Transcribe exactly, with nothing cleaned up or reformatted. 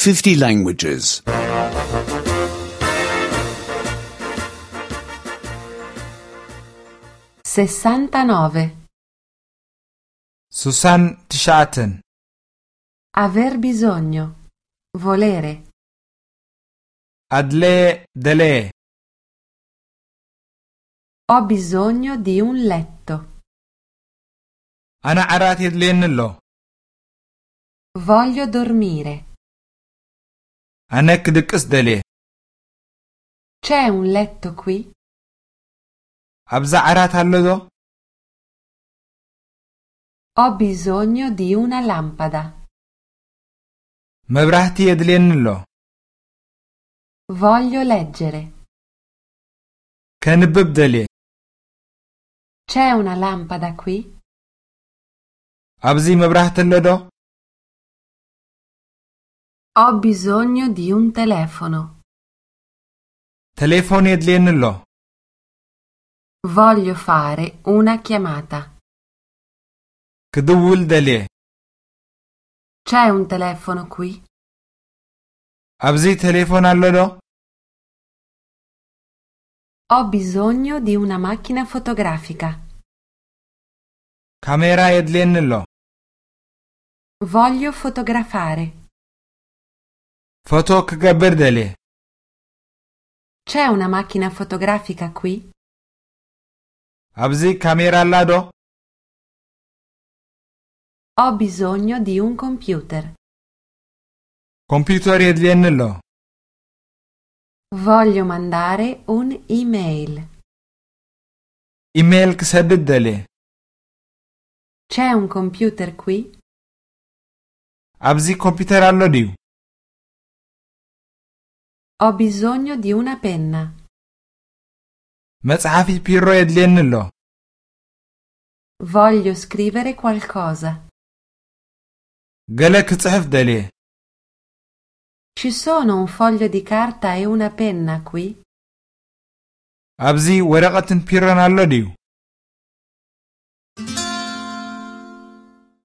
fifty languages. sessantanove. Susan tishaten. Aver bisogno. Volere. Adle dele. Ho bisogno di un letto. Ana arat yedlenillo. Voglio dormire. Anek dikis dele. C'è un letto qui? Abza arat allo. Ho bisogno di una lampada. Mebrahti yedlenillo. Voglio leggere. Kanibib dele. C'è una lampada qui? Abzi mebrahtillo. Ho bisogno di un telefono. Telefon yedlenillo. Voglio fare una chiamata. Kdwul dele. C'è un telefono qui? Abzi telefon allo. Ho bisogno di una macchina fotografica. Camera yedlenillo. Voglio fotografare. Foto kgabir dele. C'è una macchina fotografica qui? Abzi camera allado. Ho bisogno di un computer. Computer yedlenillo. Voglio mandare un'email. Email ksadid dele. C'è un computer qui? Abzi computer allo diu. Ho bisogno di una penna. መጽሐፊ ቢሮ የድልየንሎ. Voglio scrivere qualcosa. ገለ ክጽሕፍ ደልየ. Ci sono un foglio di carta e una penna qui? ኣብዚ ወረቐትን ቢሮን ኣሎ ድዩ?